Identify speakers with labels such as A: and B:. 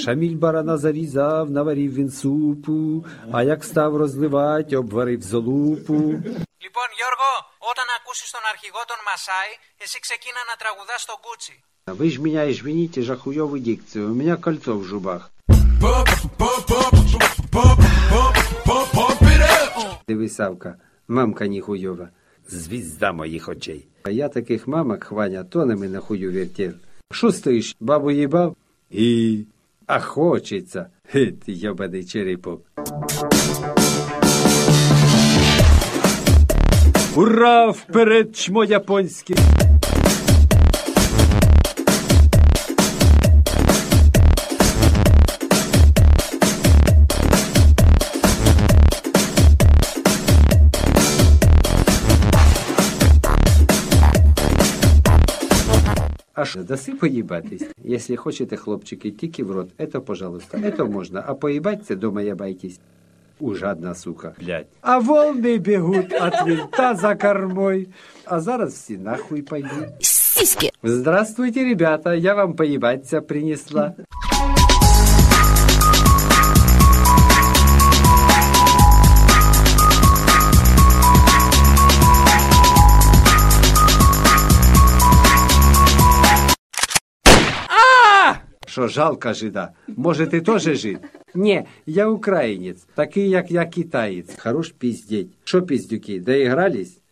A: Шаміль барана зарізав, наварив він супу, а як став розливать, обварив золупу.
B: Λοιπόν, Γιώργο, όταν ακούσεις τον αρχηγό των Μασάι, εσύ ξεκίνα να τραγουδάς στον Κούτσι.
A: Вы ж меня извините за хуёвую дикцию, у меня кольцо в зубах. Диви, Савка, мамка не хуйова, звізда моїх очей. А я таких мамок, Хваня, тонами на хую вертел. Шо стоїш, бабу їбав? А хочеться. Ти йобаний черепок. Ура, вперед, чмо японське! А что, даси поебатись? Если хочете, хлопчики, тики в рот, это пожалуйста, это можно. А поебаться дома ебайтесь. Ужадна сука, блядь. А волны бегут от винта за кормой. А зараз все нахуй пойдут.
C: Сиськи.
A: Здравствуйте, ребята, я вам поебаться принесла. Що, жалко жида? Може, ти теж жид? Ні, я українець, такий, як я, китаєць. Хорош пиздеть. Що, пиздюки, доігрались?